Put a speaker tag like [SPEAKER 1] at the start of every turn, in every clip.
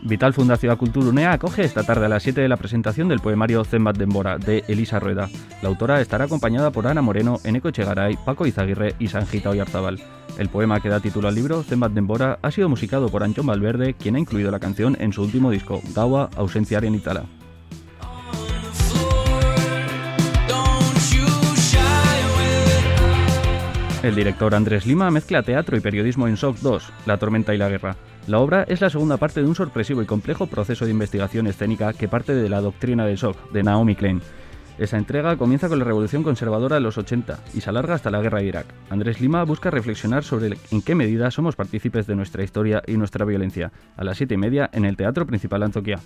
[SPEAKER 1] Vital Fundazioa Kulturunea acoge esta tarde a las 7 de la presentación del poemario Zenbat Denbora, de Elisa Rueda. La autora estará acompañada por Ana Moreno, Eneko Etxegaray, Paco Izaguirre y Sanjita Oyarzabal. El poema que da título al libro, Zenbat Denbora, ha sido musicado por Antxon Valverde, quien ha incluido la canción en su último disco, Gaua Ausentziaren Itzala. El director Andrés Lima mezcla teatro y periodismo en SOC 2, La tormenta y la guerra. La obra es la segunda parte de un sorpresivo y complejo proceso de investigación escénica que parte de la doctrina del SOC, de Naomi Klein. Esa entrega comienza con la revolución conservadora de los 80 y se alarga hasta la guerra de Irak. Andrés Lima busca reflexionar sobre en qué medida somos partícipes de nuestra historia y nuestra violencia. A las 7:30 en el Teatro Principal Antzoquia.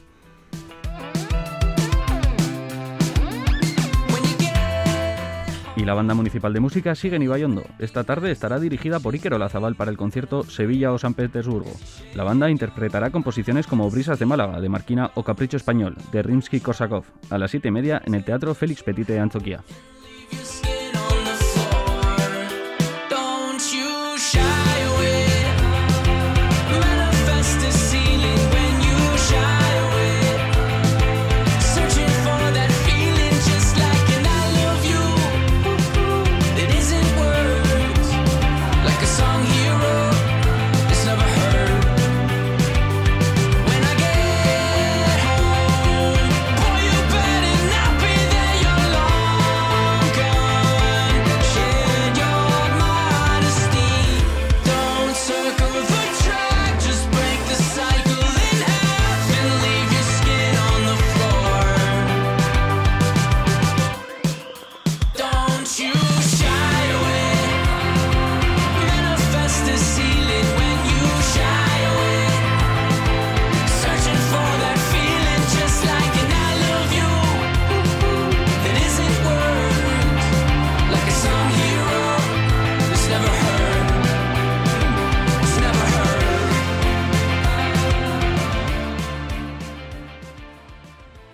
[SPEAKER 1] Y la Banda Municipal de Música sigue en Ibaiondo. Esta tarde estará dirigida por Iker Olazabal para el concierto Sevilla o San Petersburgo. La banda interpretará composiciones como Brisas de Málaga, de Marquina, o Capricho Español, de Rimsky-Korsakov, a las 7:30 en el Teatro Félix Petite de Antzoquia.